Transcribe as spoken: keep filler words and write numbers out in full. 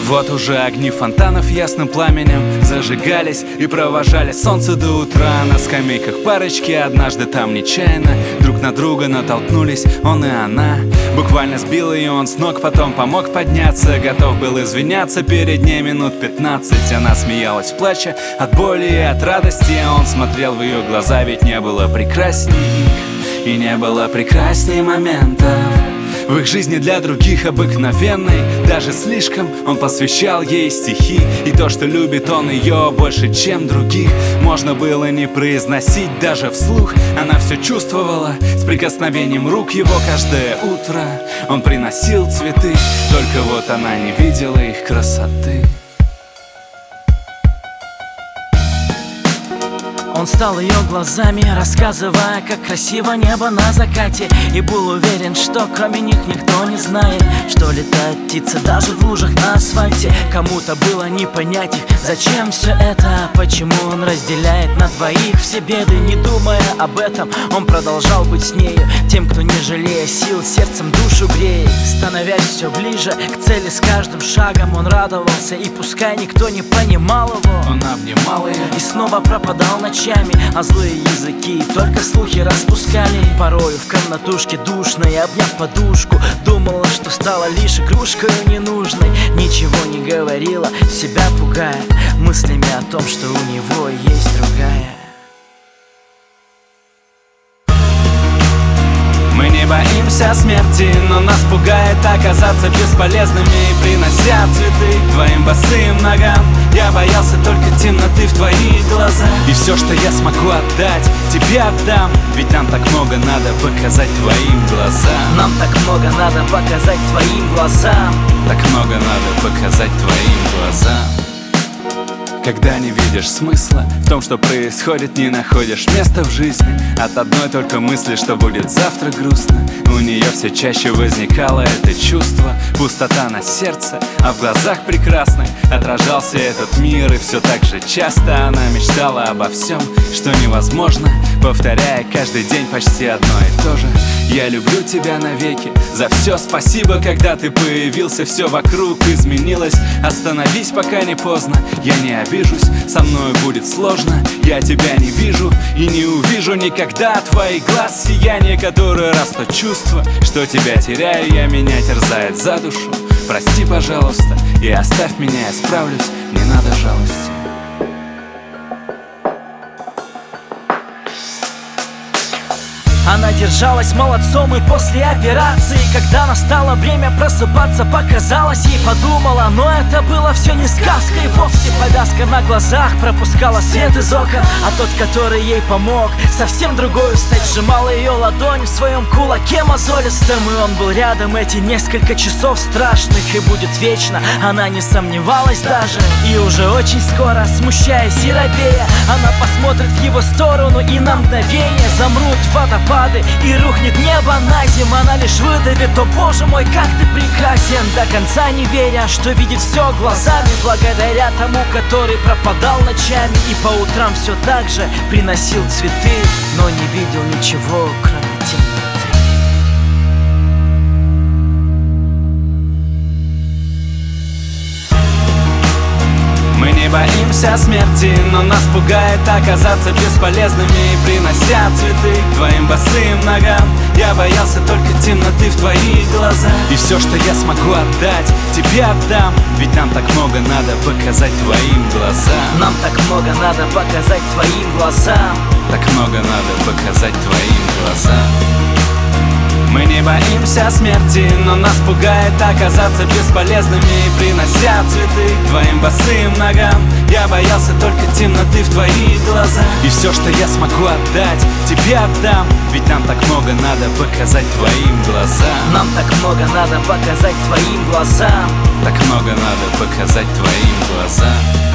Вот уже огни фонтанов ясным пламенем зажигались и провожали солнце до утра. На скамейках парочки однажды там нечаянно друг на друга натолкнулись, он и она. Буквально сбил ее он с ног, потом помог подняться. Готов был извиняться перед ней минут пятнадцать. Она смеялась, плача от боли и от радости, а он смотрел в ее глаза, ведь не было прекрасней их, и не было прекрасней моментов в их жизни для других обыкновенной. Даже слишком он посвящал ей стихи, и то, что любит он ее больше, чем других, можно было не произносить даже вслух. Она все чувствовала с прикосновением рук его. Каждое утро он приносил цветы, только вот она не видела их красоты. Он стал ее глазами, рассказывая, как красиво небо на закате, и был уверен, что кроме них никто не знает, что летают птицы даже в лужах на асфальте. Кому-то было не понять их, зачем все это, почему он разделяет на двоих все беды. Не думая об этом, он продолжал быть с нею, тем, кто не жалея сил, сердцем душу греет. Становясь все ближе к цели с каждым шагом, он радовался, и пускай никто не понимал его, он обнимал ее и снова пропадал ночами. А злые языки только слухи распускали. Порою в комнатушке душной, обняв подушку, думала, что стала лишь игрушкой ненужной. Ничего не говорила, себя пугая мыслями о том, что у него есть другая. Мы не боимся смерти, но нас пугает оказаться бесполезными. Принося цветы к твоим босым ногам, я боялся только темноты в твоих глазах. И все, что я смогу отдать, тебе отдам, ведь нам так много надо показать твоим глазам. Нам так много надо показать твоим глазам. Так много надо показать твоим глазам. Когда не видишь смысла в том, что происходит, не находишь места в жизни от одной только мысли, что будет завтра грустно. У нее все чаще возникало это чувство, пустота на сердце, а в глазах прекрасных отражался этот мир. И все так же часто она мечтала обо всем, что невозможно, повторяя каждый день почти одно и то же. Я люблю тебя навеки, за все спасибо, когда ты появился, все вокруг изменилось. Остановись, пока не поздно, я не обижусь, со мною будет сложно. Я тебя не вижу и не увижу никогда твоих глаз сияние, которое растет чувство, что тебя теряю я, меня терзает за душу. Прости, пожалуйста, и оставь меня, я справлюсь, не надо жалости. Она держалась молодцом и после операции, когда настало время просыпаться, показалось ей, подумала, но это было все не сказка. И вовсе повязка на глазах пропускала свет из окон, а тот, который ей помог, совсем другой стать, сжимал ее ладонь в своем кулаке мозолистом. И он был рядом эти несколько часов страшных, и будет вечно, она не сомневалась даже. И уже очень скоро, смущаясь и робея, она посмотрит в его сторону, и на мгновение замрут водопады, и рухнет небо на землю. Она лишь выдавит: о боже мой, как ты прекрасен, до конца не веря, что видит все глазами, благодаря тому, который пропадал ночами и по утрам все так же приносил цветы, но не видел ничего, кроме темноты. Мы не боимся смерти, но нас пугает оказаться бесполезными. И принося цветы к твоим босым ногам, я боялся только темноты в твоих глазах. И все, что я смогу отдать, тебе отдам, ведь нам так много надо показать твоим глазам. Нам так много надо показать твоим глазам. Так много надо показать твоим глазам. Мы не боимся смерти, но нас пугает оказаться бесполезными. И принося цветы к твоим босым ногам, я боялся только темноты в твоих глазах. И все, что я смогу отдать, тебе отдам, ведь нам так много надо показать твоим глазам. Нам так много надо показать твоим глазам. Так много надо показать твоим глазам.